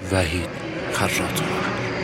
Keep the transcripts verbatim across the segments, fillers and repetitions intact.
وحید خراط‌آور.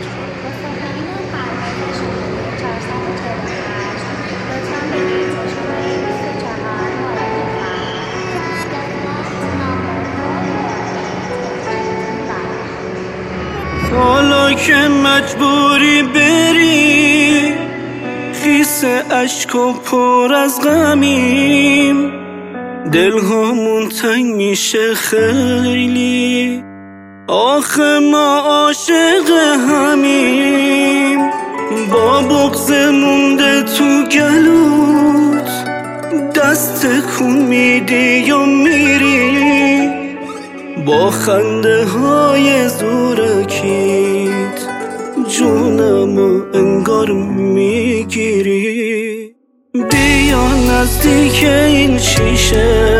حالا که مجبوری بری خیس عشق و پر از غمیم، دلهامون تنگ میشه خیلی، آخه ما عاشق همیم. با بغض مونده تو گلوت دست کن میدی یا میری، با خنده های زورکیت جونمو انگار میگیری. بیا نزدیک این شیشه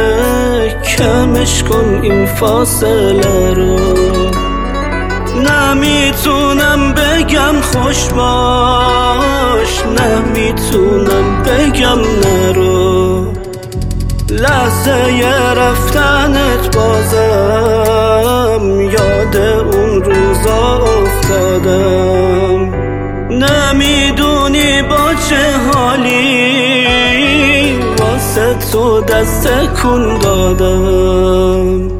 کمش کن این فاصله رو، نمیتونم بگم خوش باش، نمیتونم بگم نرو. لحظه ی رفتنت بازم یاد اون روزا افتادم، نمیدونی با چه حالی واسه تو دست کن دادم.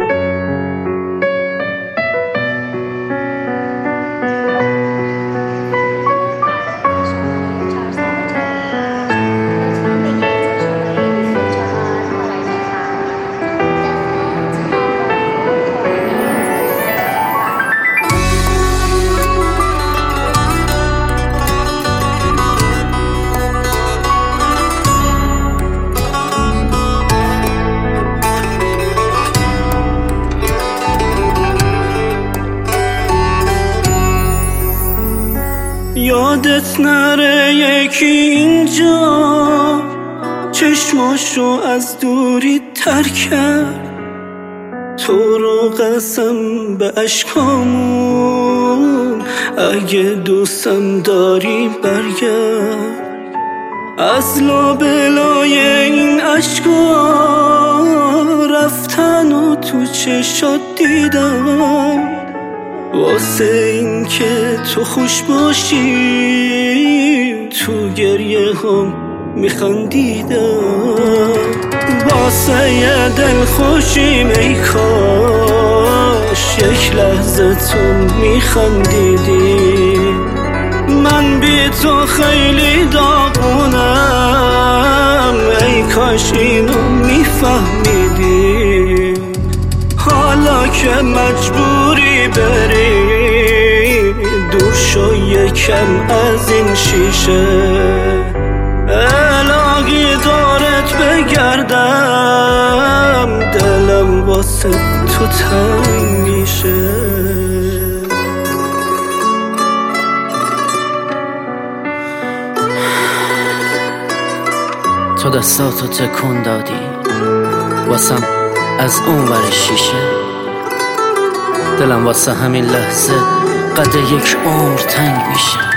یادت نره یکی اینجا چشماشو از دوری تر کرد، تو رو قسم به عشقامون اگه دوستم داری برگرد. از لابلای این عشقا رفتن و تو چشات دیدم، واسه این که تو خوش باشی تو گریه هم میخندیدم. واسه یه دل خوشیم ای کاش یک لحظه تو میخندیدی، من بی تو خیلی داغونم، ای کاش اینو میفهمیدی. حالا که مجبوری بری دور شو یکم از این شیشه، الهی دارت بگردم دلم واسه تو تنگ میشه. تو دستاتو تکون دادی واسم از اون ور شیشه، دلم واسه همین لحظه قد یک عمر تنگ میشه.